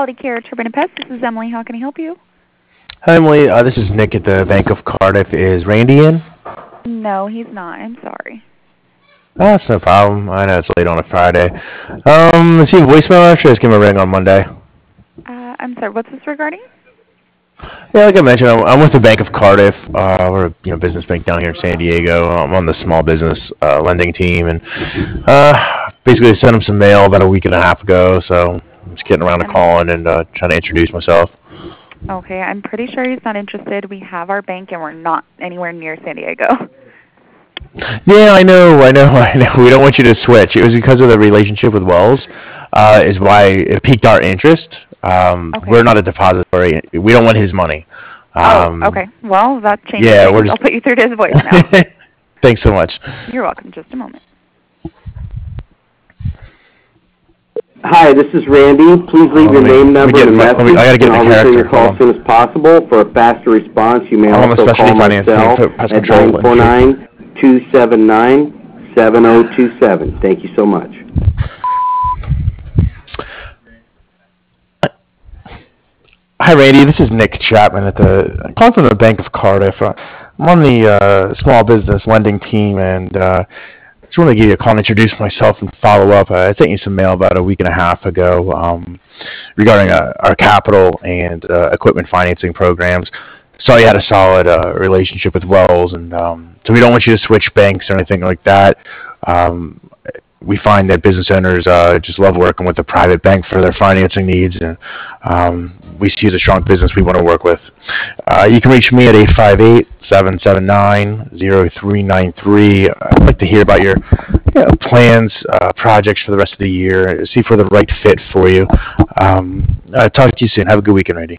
Quality Care Turbine and Pest. This is Emily. How can I help you? Hi, Emily. This is Nick at the Bank of Cardiff. Is Randy in? No, he's not. I'm sorry. Oh, that's no problem. I know it's late on a Friday. Is he a voicemail or should I just give him a ring on Monday? I'm sorry. What's this regarding? Yeah, like I mentioned, I'm with the Bank of Cardiff. We're a business bank down here in San Diego. I'm on the small business lending team, and basically I sent him some mail about a week and a half ago. So I'm just getting around to calling and trying to introduce myself. Okay, I'm pretty sure he's not interested. We have our bank, and we're not anywhere near San Diego. Yeah, I know. We don't want you to switch. It was because of the relationship with Wells, is why it piqued our interest. Okay. We're not a depository. We don't want his money. Okay. Well, that changes things. I'll put you through to his voicemail. Thanks so much. You're welcome. Just a moment. Hi, this is Randy. Please leave your name, number, and message. I gotta get the I'll return your call as soon as possible. For a faster response, you may also call myself at 949-279-7027. Thank you so much. Hi, Randy. This is Nick Chapman I'm calling from the Bank of Cardiff. I'm on the small business lending team, and just wanted to give you a call and introduce myself and follow up. I sent you some mail about a week and a half ago regarding our capital and equipment financing programs. Saw you had a solid relationship with Wells, and so we don't want you to switch banks or anything like that. We find that business owners just love working with a private bank for their financing needs, and we see as a strong business we want to work with. You can reach me at 858-779-0393. I'd like to hear about your plans, projects for the rest of the year, see if we're the right fit for you. Talk to you soon. Have a good weekend, Randy.